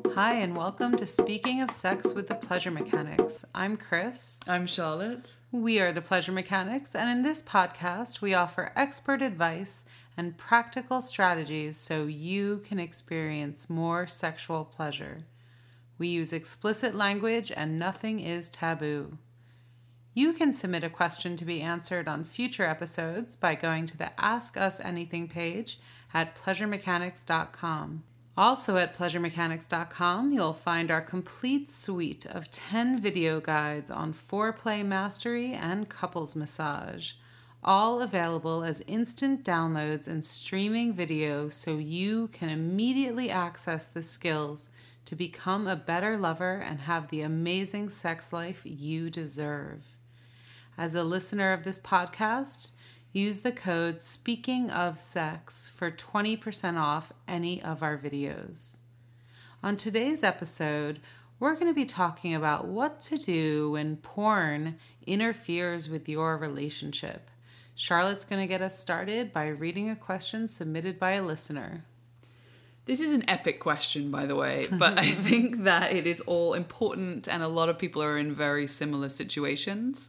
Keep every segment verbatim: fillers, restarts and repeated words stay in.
Hi, and welcome to Speaking of Sex with the Pleasure Mechanics. I'm Chris. I'm Charlotte. We are the Pleasure Mechanics, and in this podcast, we offer expert advice and practical strategies so you can experience more sexual pleasure. We use explicit language and nothing is taboo. You can submit a question to be answered on future episodes by going to the Ask Us Anything page at pleasure mechanics dot com. Also at pleasure mechanics dot com, you'll find our complete suite of ten video guides on foreplay mastery and couples massage, all available as instant downloads and streaming video so you can immediately access the skills to become a better lover and have the amazing sex life you deserve. As a listener of this podcast, use the code Speaking of Sex for twenty percent off any of our videos. On today's episode, we're going to be talking about what to do when porn interferes with your relationship. Charlotte's going to get us started by reading a question submitted by a listener. This is an epic question, by the way, but I think that it is all important and a lot of people are in very similar situations.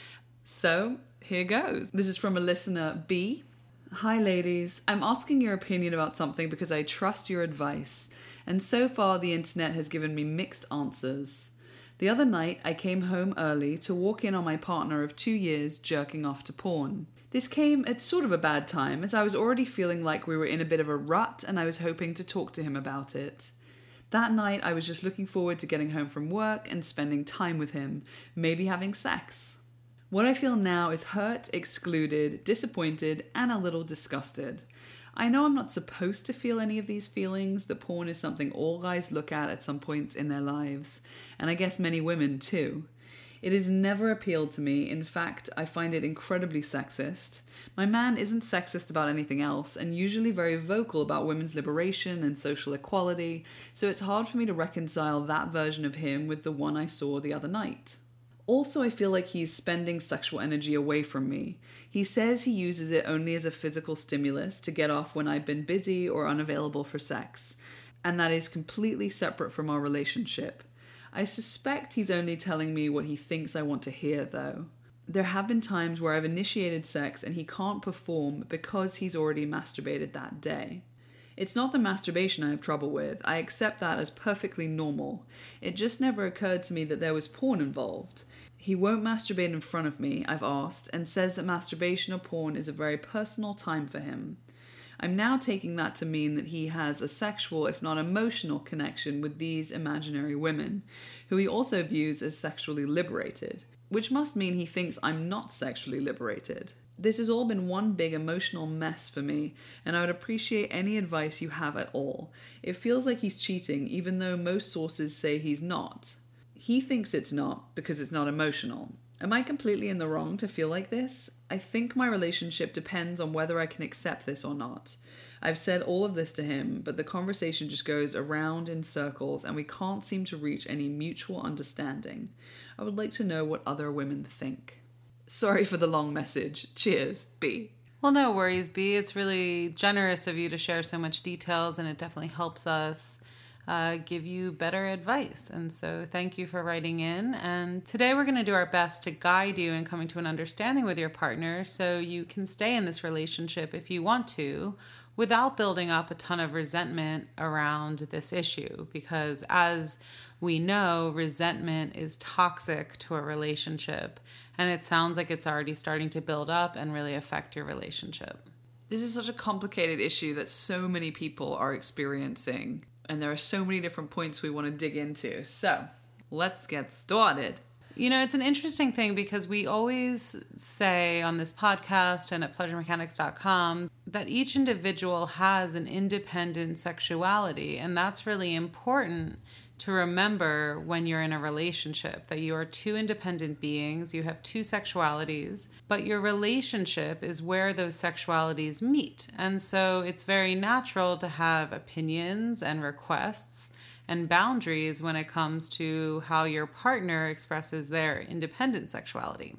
So, here goes. This is from a listener, B. Hi ladies, I'm asking your opinion about something because I trust your advice, and so far the internet has given me mixed answers. The other night I came home early to walk in on my partner of two years jerking off to porn. This came at sort of a bad time as I was already feeling like we were in a bit of a rut and I was hoping to talk to him about it. That night I was just looking forward to getting home from work and spending time with him, maybe having sex. What I feel now is hurt, excluded, disappointed, and a little disgusted. I know I'm not supposed to feel any of these feelings, that porn is something all guys look at at some point in their lives, and I guess many women too. It has never appealed to me. In fact, I find it incredibly sexist. My man isn't sexist about anything else, and usually very vocal about women's liberation and social equality, so it's hard for me to reconcile that version of him with the one I saw the other night. Also, I feel like he's spending sexual energy away from me. He says he uses it only as a physical stimulus to get off when I've been busy or unavailable for sex, and that is completely separate from our relationship. I suspect he's only telling me what he thinks I want to hear, though. There have been times where I've initiated sex and he can't perform because he's already masturbated that day. It's not the masturbation I have trouble with. I accept that as perfectly normal. It just never occurred to me that there was porn involved. He won't masturbate in front of me, I've asked, and says that masturbation or porn is a very personal time for him. I'm now taking that to mean that he has a sexual, if not emotional, connection with these imaginary women, who he also views as sexually liberated, which must mean he thinks I'm not sexually liberated. This has all been one big emotional mess for me, and I would appreciate any advice you have at all. It feels like he's cheating, even though most sources say he's not. He thinks it's not, because it's not emotional. Am I completely in the wrong to feel like this? I think my relationship depends on whether I can accept this or not. I've said all of this to him, but the conversation just goes around in circles and we can't seem to reach any mutual understanding. I would like to know what other women think. Sorry for the long message. Cheers, B. Well, no worries, B. It's really generous of you to share so much details, and it definitely helps us uh, give you better advice. And so thank you for writing in. And today we're going to do our best to guide you in coming to an understanding with your partner so you can stay in this relationship if you want to, without building up a ton of resentment around this issue. Because as we know, resentment is toxic to a relationship, and it sounds like it's already starting to build up and really affect your relationship. This is such a complicated issue that so many people are experiencing, and there are so many different points we want to dig into. So, let's get started. You know, it's an interesting thing because we always say on this podcast and at pleasure mechanics dot com that each individual has an independent sexuality, and that's really important to remember when you're in a relationship, that you are two independent beings, you have two sexualities, but your relationship is where those sexualities meet. And so it's very natural to have opinions and requests and boundaries when it comes to how your partner expresses their independent sexuality.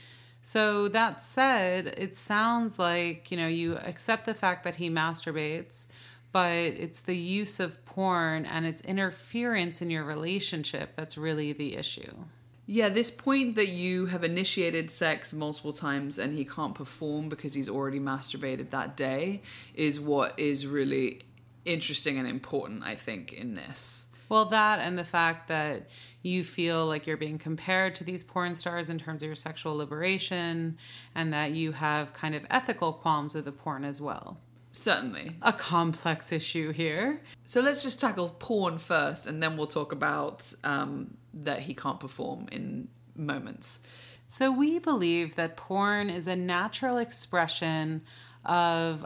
So that said, it sounds like, you know, you accept the fact that he masturbates, but it's the use of porn and its interference in your relationship that's really the issue. Yeah, this point that you have initiated sex multiple times and he can't perform because he's already masturbated that day is what is really interesting and important, I think, in this. Well, that and the fact that you feel like you're being compared to these porn stars in terms of your sexual liberation, and that you have kind of ethical qualms with the porn as well. Certainly. A complex issue here. So let's just tackle porn first, and then we'll talk about um, that he can't perform in moments. So we believe that porn is a natural expression of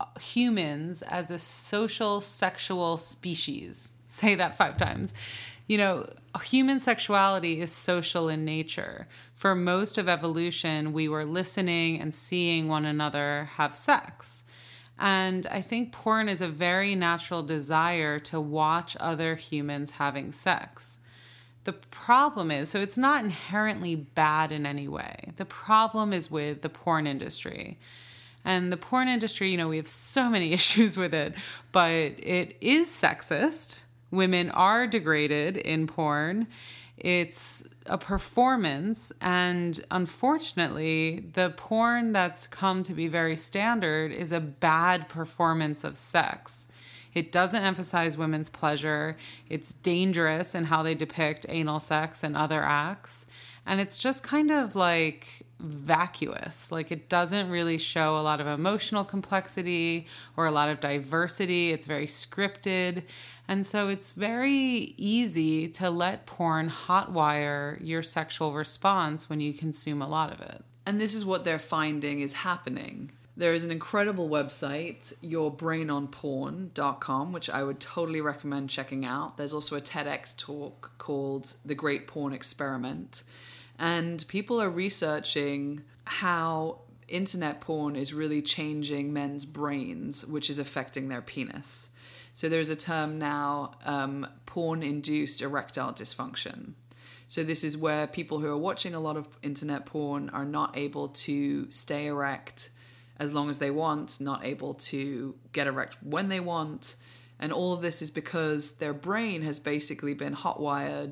humans as a social sexual species. Say that five times. You know, human sexuality is social in nature. For most of evolution, we were listening and seeing one another have sex. And I think porn is a very natural desire to watch other humans having sex. The problem is, so it's not inherently bad in any way. The problem is with the porn industry. And the porn industry, you know, we have so many issues with it, but it is sexist. Women are degraded in porn. It's a performance. And unfortunately, the porn that's come to be very standard is a bad performance of sex. It doesn't emphasize women's pleasure. It's dangerous in how they depict anal sex and other acts. And it's just kind of like vacuous. Like it doesn't really show a lot of emotional complexity or a lot of diversity. It's very scripted. And so it's very easy to let porn hotwire your sexual response when you consume a lot of it. And this is what they're finding is happening. There is an incredible website, your brain on porn dot com, which I would totally recommend checking out. There's also a TEDx talk called The Great Porn Experiment. And people are researching how internet porn is really changing men's brains, which is affecting their penis. So there's a term now, um, porn-induced erectile dysfunction. So this is where people who are watching a lot of internet porn are not able to stay erect as long as they want, not able to get erect when they want. And all of this is because their brain has basically been hotwired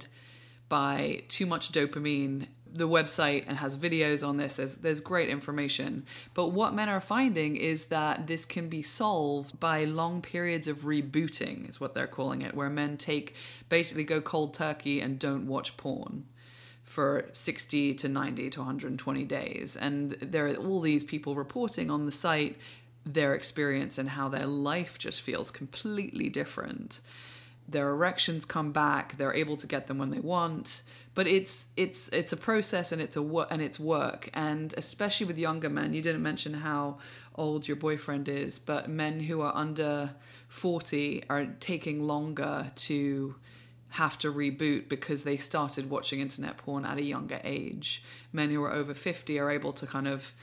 by too much dopamine. The website and has videos on this. There's, there's great information. But what men are finding is that this can be solved by long periods of rebooting, is what they're calling it, where men take, basically go cold turkey and don't watch porn for sixty to ninety to one hundred twenty days. And there are all these people reporting on the site their experience and how their life just feels completely different. Their erections come back. They're able to get them when they want. But it's it's it's a process and it's a wo- and it's work, and especially with younger men. You didn't mention how old your boyfriend is, but men who are under forty are taking longer to have to reboot because they started watching internet porn at a younger age. Men who are over fifty are able to kind of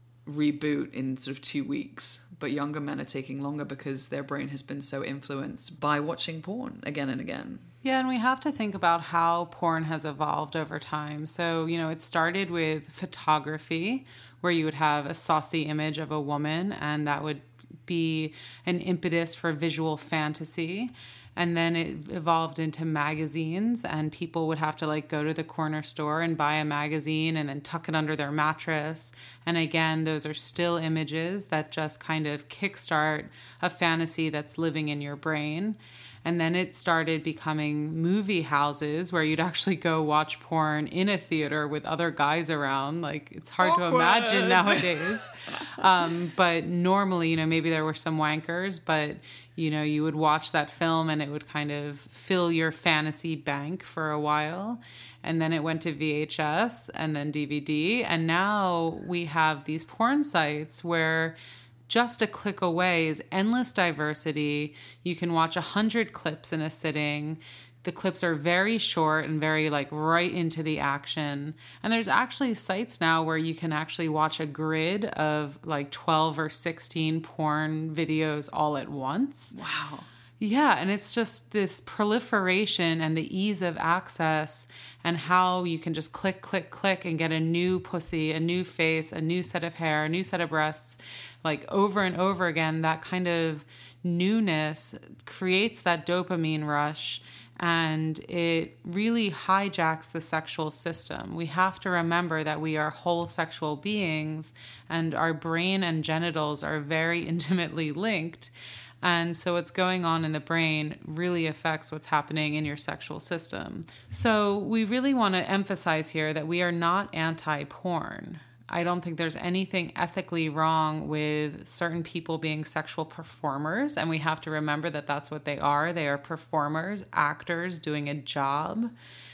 reboot in sort of two weeks, but younger men are taking longer because their brain has been so influenced by watching porn again and again. Yeah, and we have to think about how porn has evolved over time. So, you know, it started with photography, where you would have a saucy image of a woman, and that would be an impetus for visual fantasy. And then it evolved into magazines, and people would have to like go to the corner store and buy a magazine and then tuck it under their mattress. And again, those are still images that just kind of kickstart a fantasy that's living in your brain. And then it started becoming movie houses where you'd actually go watch porn in a theater with other guys around. Like, it's hard Awkward. to imagine nowadays. um, but normally, you know, maybe there were some wankers, but, you know, you would watch that film and it would kind of fill your fantasy bank for a while. And then it went to V H S and then D V D. And now we have these porn sites where just a click away is endless diversity. You can watch a hundred clips in a sitting. The clips are very short and very like right into the action. And there's actually sites now where you can actually watch a grid of like twelve or sixteen porn videos all at once. Wow. Yeah, and it's just this proliferation and the ease of access and how you can just click, click, click and get a new pussy, a new face, a new set of hair, a new set of breasts, like over and over again. That kind of newness creates that dopamine rush, and it really hijacks the sexual system. We have to remember that we are whole sexual beings, and our brain and genitals are very intimately linked. And so what's going on in the brain really affects what's happening in your sexual system. So we really want to emphasize here that we are not anti-porn. I don't think there's anything ethically wrong with certain people being sexual performers, and we have to remember that that's what they are. They are performers, actors doing a job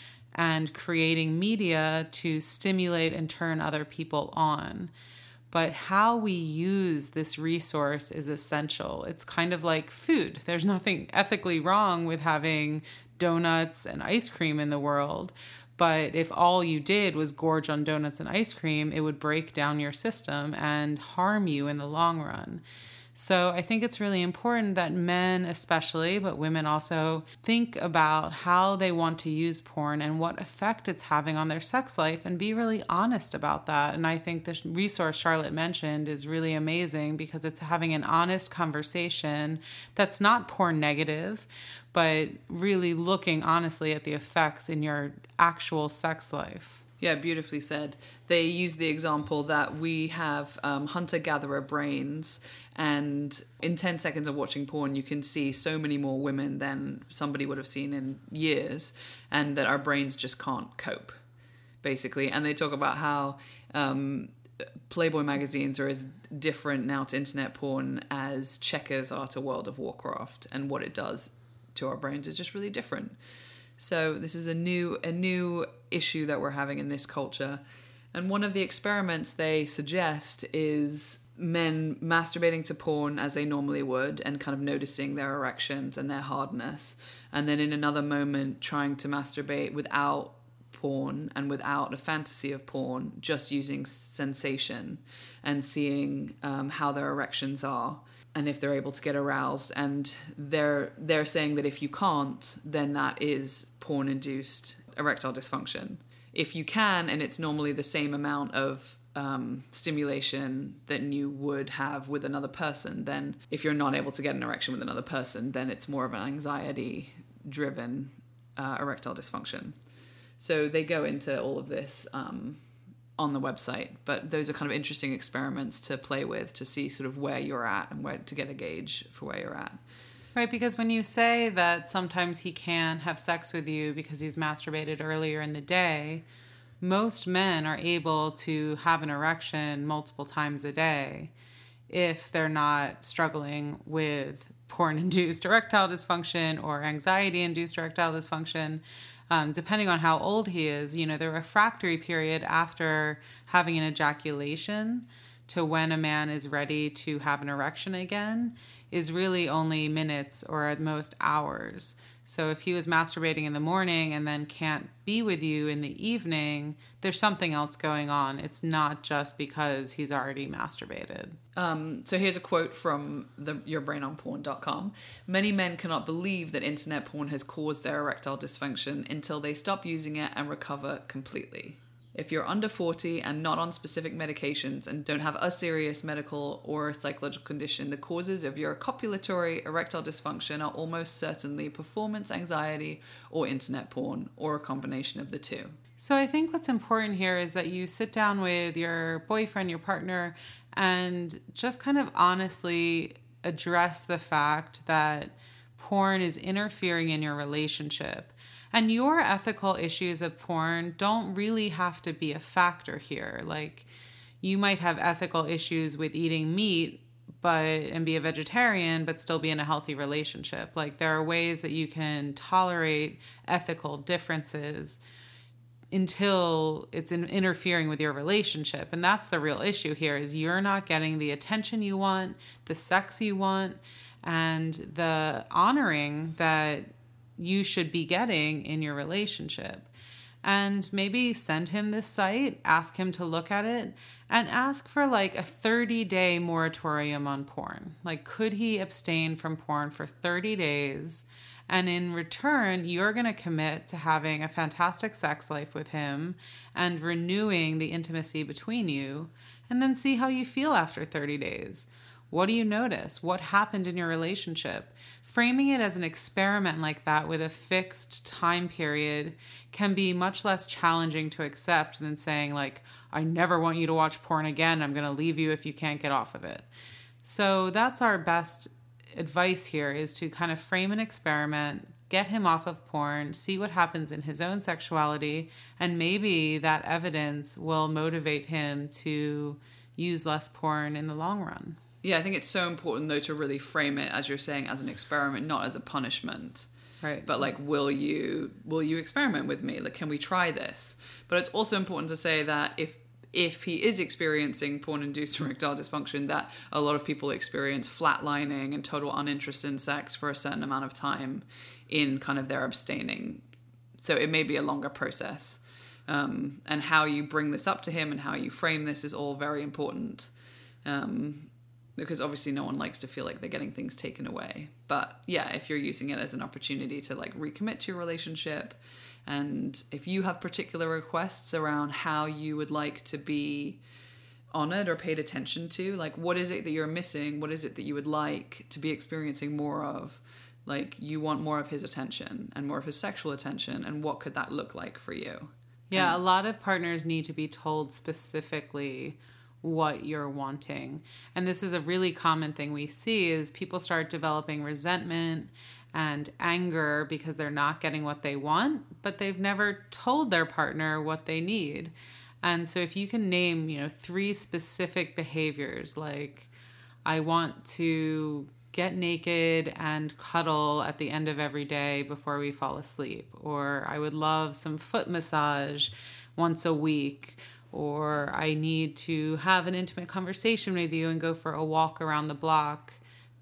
and creating media to stimulate and turn other people on. But how we use this resource is essential. It's kind of like food. There's nothing ethically wrong with having donuts and ice cream in the world. But if all you did was gorge on donuts and ice cream, it would break down your system and harm you in the long run. So I think it's really important that men especially, but women also, think about how they want to use porn and what effect it's having on their sex life, and be really honest about that. And I think the resource Charlotte mentioned is really amazing because it's having an honest conversation that's not porn negative, but really looking honestly at the effects in your actual sex life. Yeah, beautifully said. They use the example that we have um, hunter-gatherer brains, and in ten seconds of watching porn, you can see so many more women than somebody would have seen in years, and that our brains just can't cope, basically. And they talk about how um, Playboy magazines are as different now to internet porn as checkers are to World of Warcraft, and what it does to our brains is just really different. So this is a new a new issue that we're having in this culture. And one of the experiments they suggest is men masturbating to porn as they normally would and kind of noticing their erections and their hardness. And then in another moment trying to masturbate without porn and without a fantasy of porn, just using sensation and seeing um, how their erections are. And if they're able to get aroused, and they're they're saying that if you can't, then that is porn-induced erectile dysfunction. If you can, and it's normally the same amount of um, stimulation that you would have with another person, then if you're not able to get an erection with another person, then it's more of an anxiety-driven uh, erectile dysfunction. So they go into all of this um, on the website, but those are kind of interesting experiments to play with to see sort of where you're at and where to get a gauge for where you're at. Right, because when you say that sometimes he can have sex with you because he's masturbated earlier in the day, most men are able to have an erection multiple times a day if they're not struggling with porn-induced erectile dysfunction or anxiety-induced erectile dysfunction. Um, depending on how old he is, you know, the refractory period after having an ejaculation to when a man is ready to have an erection again is really only minutes or at most hours. So if he was masturbating in the morning and then can't be with you in the evening, there's something else going on. It's not just because he's already masturbated. Um, so here's a quote from the your brain on porn dot com. Many men cannot believe that internet porn has caused their erectile dysfunction until they stop using it and recover completely. If you're under forty and not on specific medications and don't have a serious medical or psychological condition, the causes of your copulatory erectile dysfunction are almost certainly performance anxiety or internet porn, or a combination of the two. So I think what's important here is that you sit down with your boyfriend, your partner, and just kind of honestly address the fact that porn is interfering in your relationship. And your ethical issues of porn don't really have to be a factor here. Like, you might have ethical issues with eating meat but and be a vegetarian but still be in a healthy relationship. Like, there are ways that you can tolerate ethical differences until it's in interfering with your relationship. And that's the real issue here, is you're not getting the attention you want, the sex you want, and the honoring that you should be getting in your relationship. And maybe send him this site, ask him to look at it, and ask for like a thirty day moratorium on porn. Like, could he abstain from porn for thirty days? And in return, you're going to commit to having a fantastic sex life with him and renewing the intimacy between you, and then see how you feel after thirty days. What do you notice? What happened in your relationship? Framing it as an experiment like that with a fixed time period can be much less challenging to accept than saying, like, I never want you to watch porn again. I'm going to leave you if you can't get off of it. So that's our best advice here, is to kind of frame an experiment, get him off of porn, see what happens in his own sexuality, and maybe that evidence will motivate him to use less porn in the long run. Yeah, I think it's so important, though, to really frame it, as you're saying, as an experiment, not as a punishment. Right. But like, will you will you experiment with me? Like, can we try this? But it's also important to say that if if he is experiencing porn-induced erectile dysfunction, that a lot of people experience flatlining and total uninterest in sex for a certain amount of time in kind of their abstaining. So it may be a longer process. Um, and how you bring this up to him and how you frame this is all very important. Um, because obviously no one likes to feel like they're getting things taken away. But yeah, if you're using it as an opportunity to like recommit to your relationship, and if you have particular requests around how you would like to be honored or paid attention to, like, what is it that you're missing? What is it that you would like to be experiencing more of? Like, you want more of his attention and more of his sexual attention, and what could that look like for you? Yeah, and a lot of partners need to be told specifically what you're wanting. And this is a really common thing we see, is people start developing resentment and anger because they're not getting what they want, but they've never told their partner what they need. And so if you can name, you know, three specific behaviors, like, I want to get naked and cuddle at the end of every day before we fall asleep, or I would love some foot massage once a week, or I need to have an intimate conversation with you and go for a walk around the block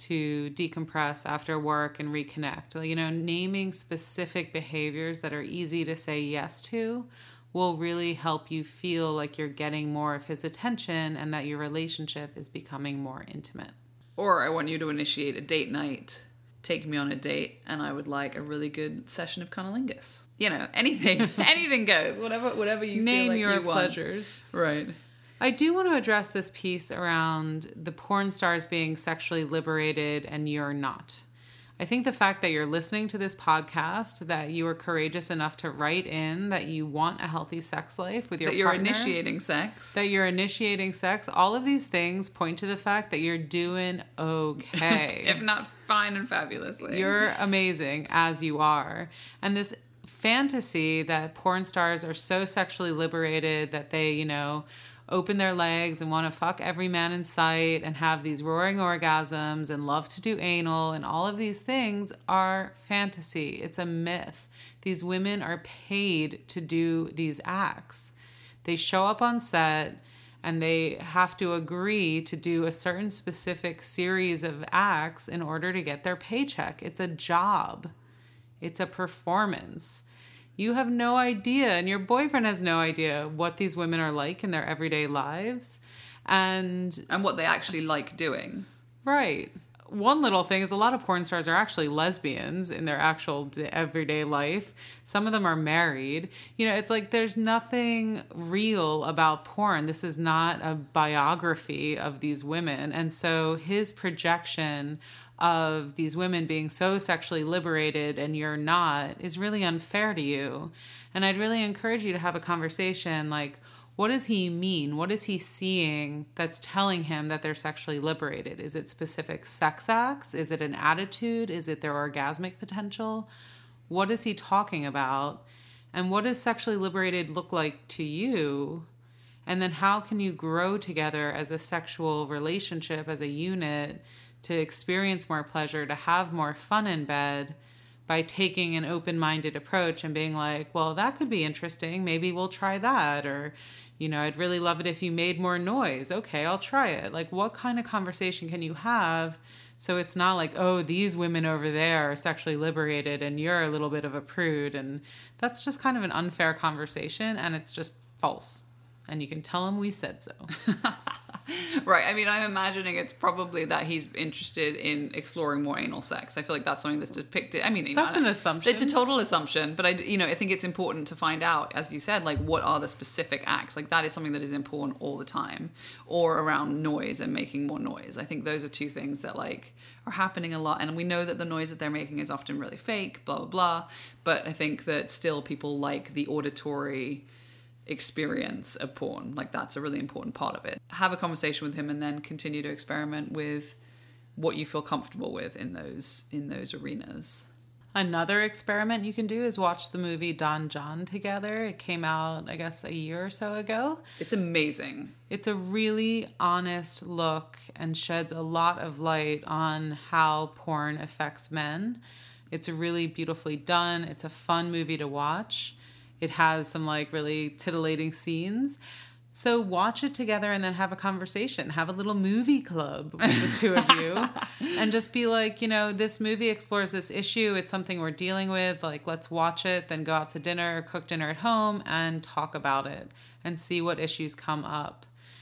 to decompress after work and reconnect. You know, naming specific behaviors that are easy to say yes to will really help you feel like you're getting more of his attention and that your relationship is becoming more intimate. Or I want you to initiate a date night, take me on a date, and I would like a really good session of cunnilingus. You know, anything, anything goes. Whatever, whatever you Name feel like your you want. pleasures. Right. I do want to address this piece around the porn stars being sexually liberated and you're not. I think the fact that you're listening to this podcast, that you are courageous enough to write in that you want a healthy sex life with your partner. That you're partner, initiating sex. That you're initiating sex. All of these things point to the fact that you're doing okay. If not fine and fabulously. You're amazing as you are. And this fantasy that porn stars are so sexually liberated that they, you know, open their legs and want to fuck every man in sight and have these roaring orgasms and love to do anal and all of these things are fantasy. It's a myth. These women are paid to do these acts. They show up on set and they have to agree to do a certain specific series of acts in order to get their paycheck. It's a job. It's a performance. You have no idea, and your boyfriend has no idea what these women are like in their everyday lives. And and what they actually like doing. Right. One little thing is a lot of porn stars are actually lesbians in their actual everyday life. Some of them are married. You know, it's like there's nothing real about porn. This is not a biography of these women. And so his projection of these women being so sexually liberated and you're not is really unfair to you. And I'd really encourage you to have a conversation like, what does he mean? What is he seeing that's telling him that they're sexually liberated? Is it specific sex acts? Is it an attitude? Is it their orgasmic potential? What is he talking about? And what does sexually liberated look like to you? And then how can you grow together as a sexual relationship, as a unit, to experience more pleasure, to have more fun in bed by taking an open-minded approach and being like, well, that could be interesting. Maybe we'll try that. Or, you know, I'd really love it if you made more noise. Okay, I'll try it. Like, what kind of conversation can you have so it's not like, oh, these women over there are sexually liberated and you're a little bit of a prude. And that's just kind of an unfair conversation, and it's just false. and you can tell him we said so. Right. I mean, I'm imagining it's probably that he's interested in exploring more anal sex. I feel like that's something that's depicted. I mean, you know, That's an assumption. It's a total assumption, but I, you know, I think it's important to find out, as you said, like what are the specific acts? Like that is something that is important all the time, or around noise and making more noise. I think those are two things that like are happening a lot, and we know that the noise that they're making is often really fake. Blah blah blah. But I think that still people like the auditory experience of porn. Like that's a really important part of it. Have a conversation with him and then continue to experiment with what you feel comfortable with in those in those arenas. Another experiment you can do is watch the movie Don John together. It came out, I guess, a year or so ago. It's amazing. It's a really honest look and sheds a lot of light on how porn affects men. It's really beautifully done. It's a fun movie to watch. It has some like really titillating scenes. So watch it together and then have a conversation. Have a little movie club with the two of you. And just be like, you know, this movie explores this issue. It's something we're dealing with. Like, let's watch it, then go out to dinner, cook dinner at home, and talk about it and see what issues come up.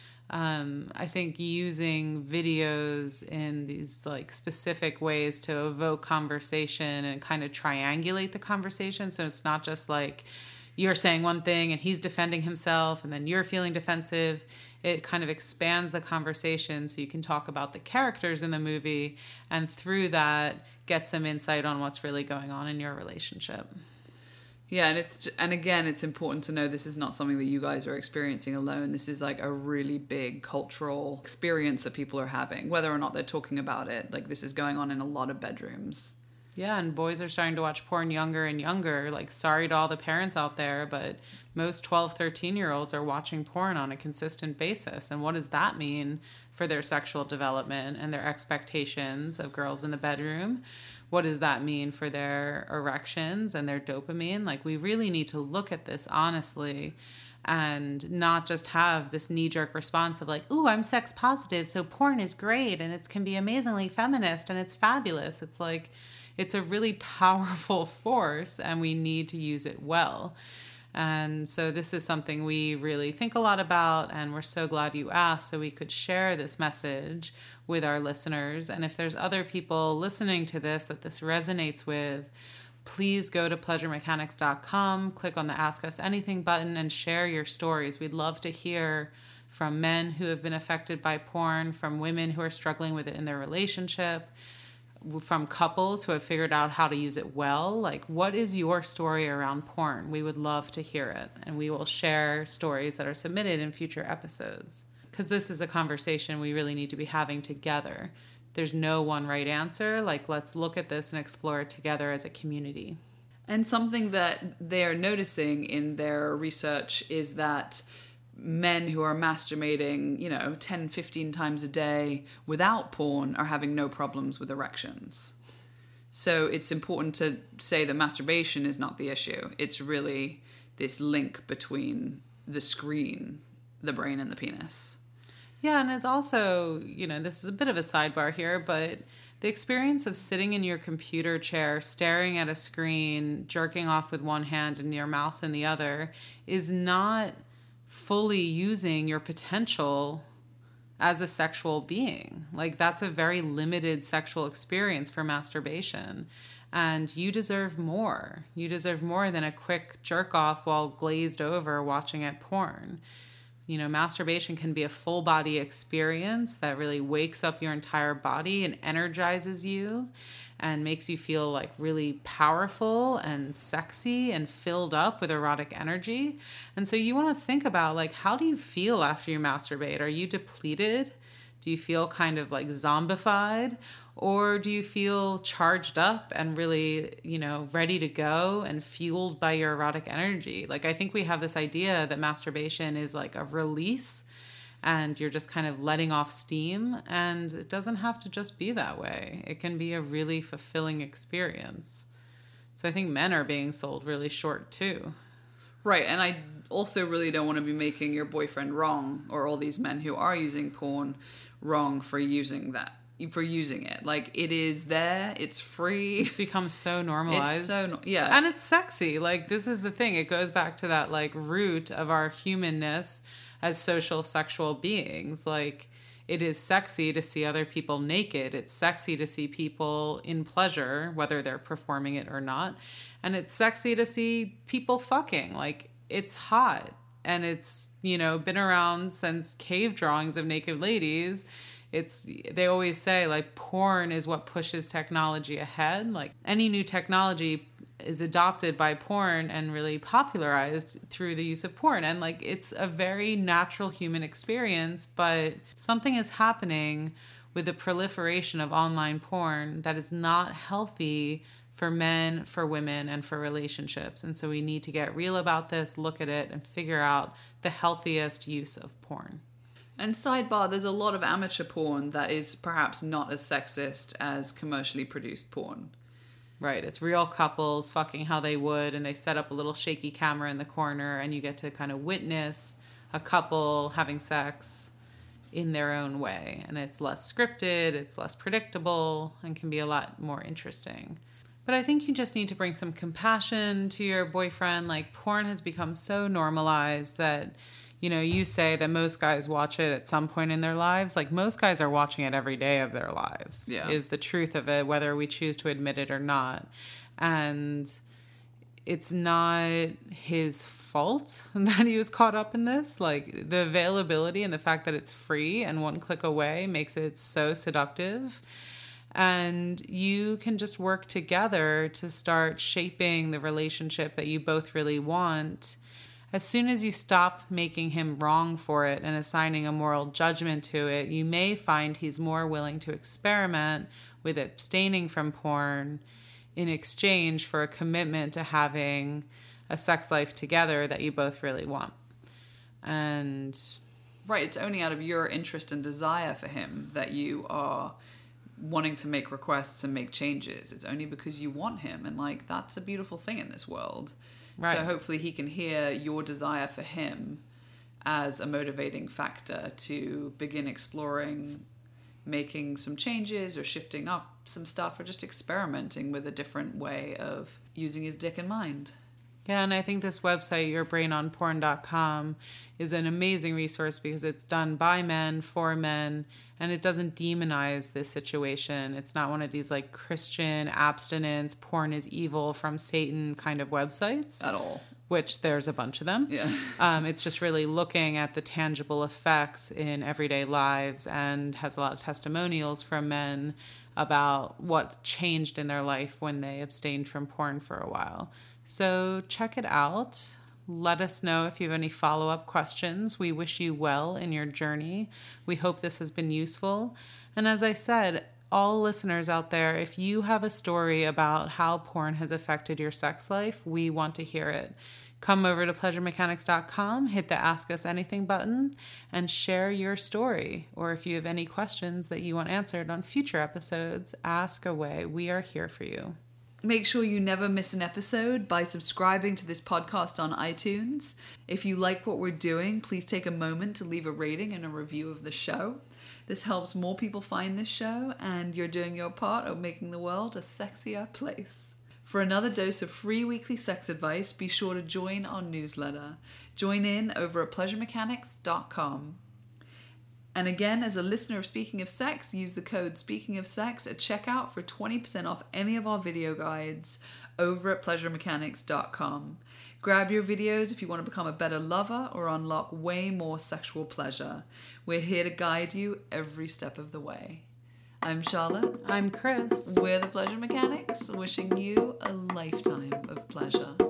Um, I think using videos in these like specific ways to evoke conversation and kind of triangulate the conversation. So it's not just like, you're saying one thing and he's defending himself and then you're feeling defensive. It kind of expands the conversation so you can talk about the characters in the movie and through that get some insight on what's really going on in your relationship. Yeah, and it's and again, it's important to know this is not something that you guys are experiencing alone. This is like a really big cultural experience that people are having, whether or not they're talking about it. Like this is going on in a lot of bedrooms. Yeah, and boys are starting to watch porn younger and younger. Like, sorry to all the parents out there, but most twelve, thirteen-year-olds are watching porn on a consistent basis. And what does that mean for their sexual development and their expectations of girls in the bedroom? What does that mean for their erections and their dopamine? Like, we really need to look at this honestly and not just have this knee-jerk response of like, ooh, I'm sex positive, so porn is great and it can be amazingly feminist and it's fabulous. It's like... It's a really powerful force and we need to use it well. And so this is something we really think a lot about, and we're so glad you asked so we could share this message with our listeners. And if there's other people listening to this that this resonates with, please go to pleasure mechanics dot com, click on the Ask Us Anything button and share your stories. We'd love to hear from men who have been affected by porn, from women who are struggling with it in their relationship, from couples who have figured out how to use it well. Like, what is your story around porn? We would love to hear it, and we will share stories that are submitted in future episodes, because this is a conversation we really need to be having together. There's no one right answer. Like, let's look at this and explore it together as a community. And something that they're noticing in their research is that men who are masturbating, you know, ten, fifteen times a day without porn are having no problems with erections. So it's important to say that masturbation is not the issue. It's really this link between the screen, the brain, and the penis. Yeah, and it's also, you know, this is a bit of a sidebar here, but the experience of sitting in your computer chair, staring at a screen, jerking off with one hand and your mouse in the other is not fully using your potential as a sexual being. Like, that's a very limited sexual experience for masturbation. And you deserve more. You deserve more than a quick jerk off while glazed over watching at porn. You know, masturbation can be a full body experience that really wakes up your entire body and energizes you and makes you feel like really powerful and sexy and filled up with erotic energy. And so you want to think about, like, how do you feel after you masturbate? Are you depleted? Do you feel kind of like zombified? Or do you feel charged up and really, you know, ready to go and fueled by your erotic energy? Like, I think we have this idea that masturbation is like a release and you're just kind of letting off steam, and it doesn't have to just be that way. It can be a really fulfilling experience. So I think men are being sold really short too. Right, and I also really don't want to be making your boyfriend wrong, or all these men who are using porn wrong for using that. For using it. Like, it is there, it's free. It's become so normalized. It's so, yeah. And it's sexy. Like, this is the thing. It goes back to that, like, root of our humanness, as social sexual beings. Like, it is sexy to see other people naked. It's sexy to see people in pleasure, whether they're performing it or not. And it's sexy to see people fucking. Like, it's hot. And it's, you know, been around since cave drawings of naked ladies. It's, they always say, like, porn is what pushes technology ahead. Like, any new technology is adopted by porn and really popularized through the use of porn. And, like, it's a very natural human experience, but something is happening with the proliferation of online porn that is not healthy for men, for women, and for relationships. And so we need to get real about this, look at it, and figure out the healthiest use of porn. And sidebar, there's a lot of amateur porn that is perhaps not as sexist as commercially produced porn. Right. It's real couples fucking how they would, and they set up a little shaky camera in the corner, and you get to kind of witness a couple having sex in their own way. And it's less scripted, it's less predictable, and can be a lot more interesting. But I think you just need to bring some compassion to your boyfriend. Like, porn has become so normalized that, you know, you say that most guys watch it at some point in their lives. Like, most guys are watching it every day of their lives, yeah. is the truth of it, whether we choose to admit it or not. And it's not his fault that he was caught up in this. Like, the availability and the fact that it's free and one click away makes it so seductive. And you can just work together to start shaping the relationship that you both really want. As soon as you stop making him wrong for it and assigning a moral judgment to it, you may find he's more willing to experiment with abstaining from porn in exchange for a commitment to having a sex life together that you both really want. And right, it's only out of your interest and desire for him that you are wanting to make requests and make changes. It's only because you want him, and, like, that's a beautiful thing in this world. Right. So hopefully he can hear your desire for him as a motivating factor to begin exploring making some changes or shifting up some stuff or just experimenting with a different way of using his dick and mind. Yeah, and I think this website, your brain on porn dot com, is an amazing resource because it's done by men, for men, and it doesn't demonize this situation. It's not one of these, like, Christian abstinence, porn is evil from Satan kind of websites. At all. Which there's a bunch of them. Yeah. Um, it's just really looking at the tangible effects in everyday lives, and has a lot of testimonials from men about what changed in their life when they abstained from porn for a while. So check it out. Let us know if you have any follow-up questions. We wish you well in your journey. We hope this has been useful. And as I said, all listeners out there, if you have a story about how porn has affected your sex life, we want to hear it. Come over to pleasure mechanics dot com, hit the Ask Us Anything button, and share your story. Or if you have any questions that you want answered on future episodes, ask away. We are here for you. Make sure you never miss an episode by subscribing to this podcast on iTunes. If you like what we're doing, please take a moment to leave a rating and a review of the show. This helps more people find this show, and you're doing your part of making the world a sexier place. For another dose of free weekly sex advice, be sure to join our newsletter. Join in over at pleasure mechanics dot com. And again, as a listener of Speaking of Sex, use the code Speaking of Sex at checkout for twenty percent off any of our video guides over at pleasure mechanics dot com. Grab your videos if you want to become a better lover or unlock way more sexual pleasure. We're here to guide you every step of the way. I'm Charlotte. I'm Chris. We're the Pleasure Mechanics, wishing you a lifetime of pleasure.